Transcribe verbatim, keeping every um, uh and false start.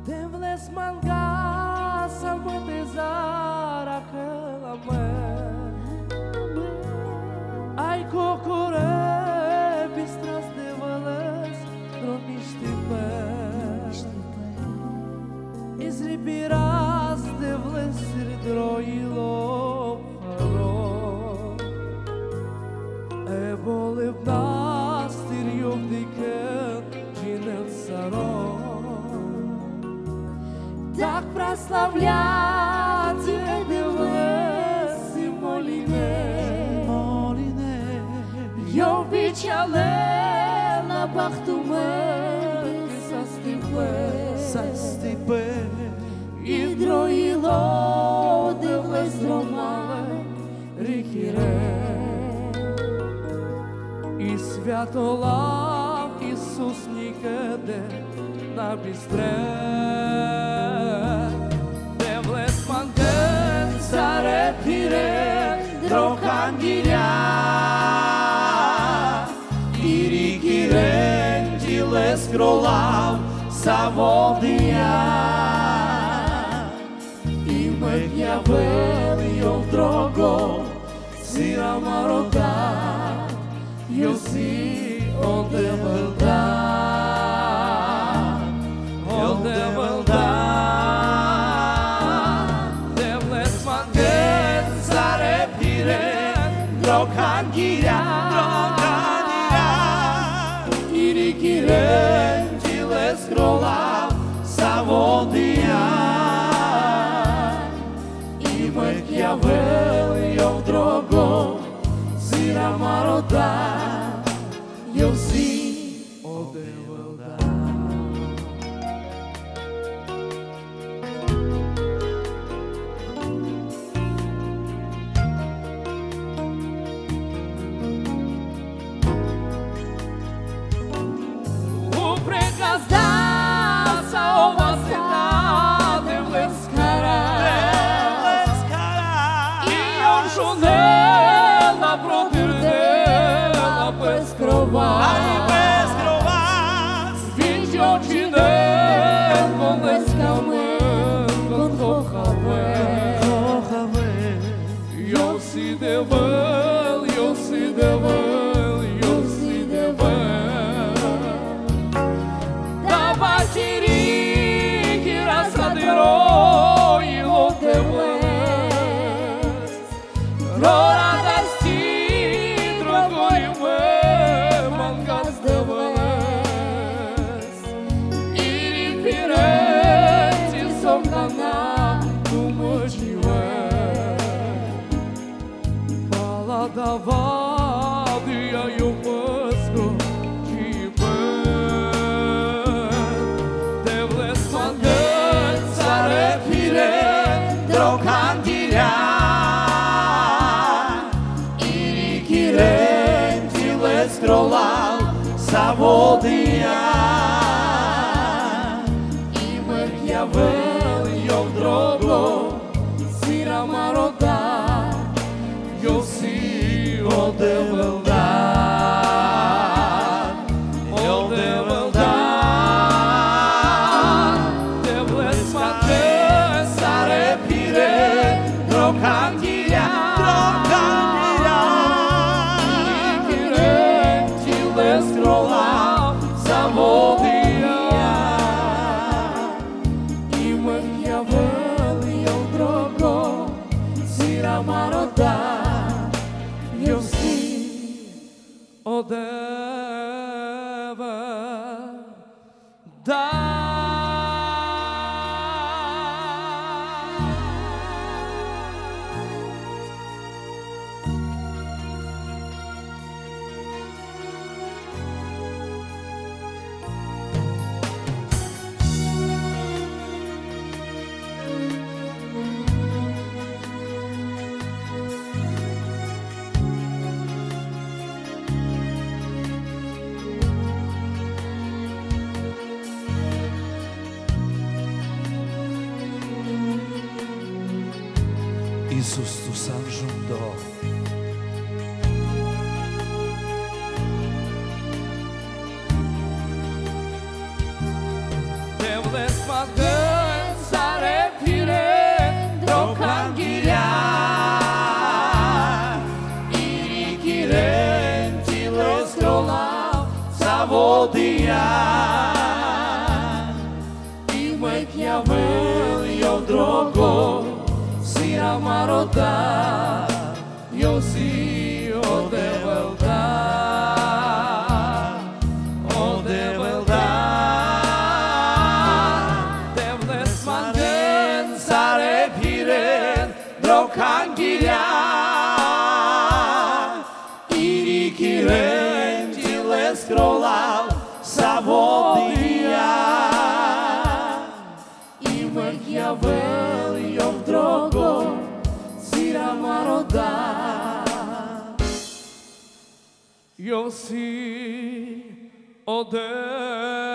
Devles manga sa mătezara că la mă ai cocure bistras de vălăs roniște pă izripiras de vlesiri droilo faro e bolib nastir yok diken cinel saro так прославлять дивлюсь і моліне, його печале на бахту мене застипе, і дроїло дивлюсь роман ріки-ре, і святолав Ісус ніколи на бістре. Sare pire drocandilha Irikiren dile scrollav savodia I me chiavel io drogo Sira maroda Io si o develda O develda Drocandilha, drocandilha Irikiren dile scrollav savodia I me chiavel io drogo Sira maroda Io si o develda Ai bez crovați Vinci-o cine Convesc ca mânt Con cohave Eu si de văl Eu si de văl Eu si de văl Da baciri Chirasa de roi Lo te vlesc Rora da-sti Drogoi măi Davadia eu păsco și băr Devles mangăt sare pire drocandilha Irikiren dile scrollav savodia I me chiavel eu drogo Sira maroda Eu si o develdar O develdar Devles mate sare pire Drocandilha Drocandilha Irikiren dile scrollav savodia I me chiavel eu drogo Sira maroda Eu si o deve da Iisus tu s-ajungă Devles mangăt i me chiavel eu drogo si amaroda eu si o de verdad o de verdad devnes manden sare piren drokangilya iri kiren tile scrollal savodia i me chiavel eu drogo si amaroda eu si o de